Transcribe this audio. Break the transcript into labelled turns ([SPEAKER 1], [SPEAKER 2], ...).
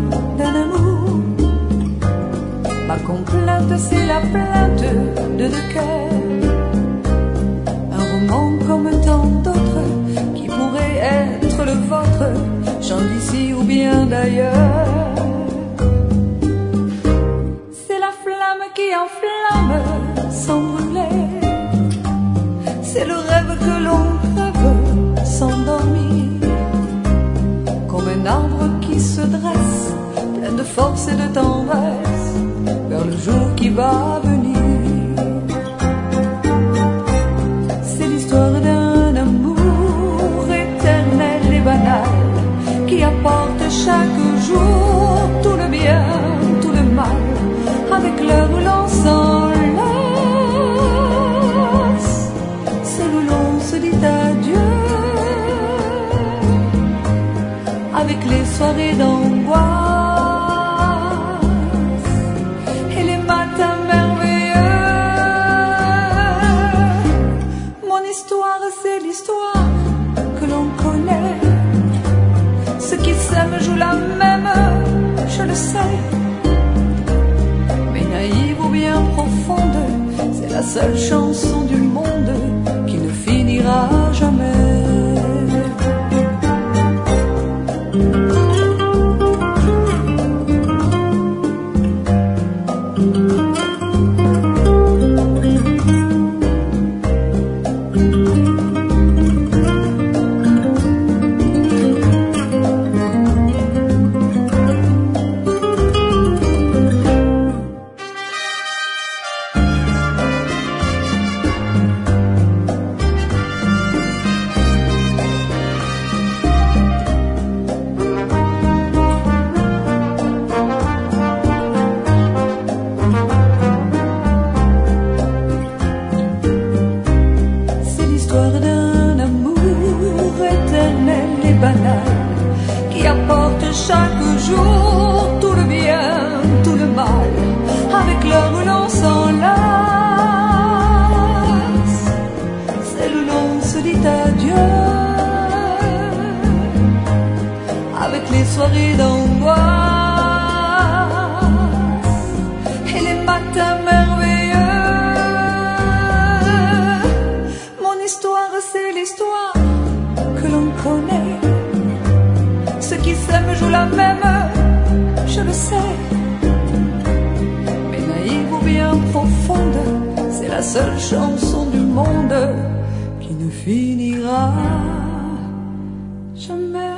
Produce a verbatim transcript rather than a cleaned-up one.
[SPEAKER 1] d'un amour. Ma complainte, c'est la plainte de deux cœurs. Un roman comme tant d'autres qui pourrait être le vôtre, chant d'ici ou bien d'ailleurs. C'est la flamme qui enflamme sans brûler. C'est le rêve que l'on rêve sans dormir. Comme un arbre qui se dresse, plein de force et de tendresse, vers le jour qui va venir. C'est l'histoire d'un amour éternel et banal, qui apporte chaque jour tout le bien, tout le mal, avec l'heure où l'on s'enlace. C'est où l'on se dit adieu, avec les soirées d'angoisse et les matins merveilleux. Mon histoire, c'est l'histoire que l'on connaît. Ceux qui s'aiment jouent la même, je le sais. Mais naïve ou bien profonde, c'est la seule chanson du monde qui ne finira jamais. D'un amour éternel et banal, qui apporte chaque jour tout le bien, tout le mal, avec l'heure où l'on s'enlace. C'est où l'on se dit adieu, avec les soirées d'angoisse et les matins merveilleux. C'est l'histoire que l'on connaît. Ceux qui s'aiment jouent la même, je le sais. Mais naïve ou bien profonde, c'est la seule chanson du monde qui ne finira jamais.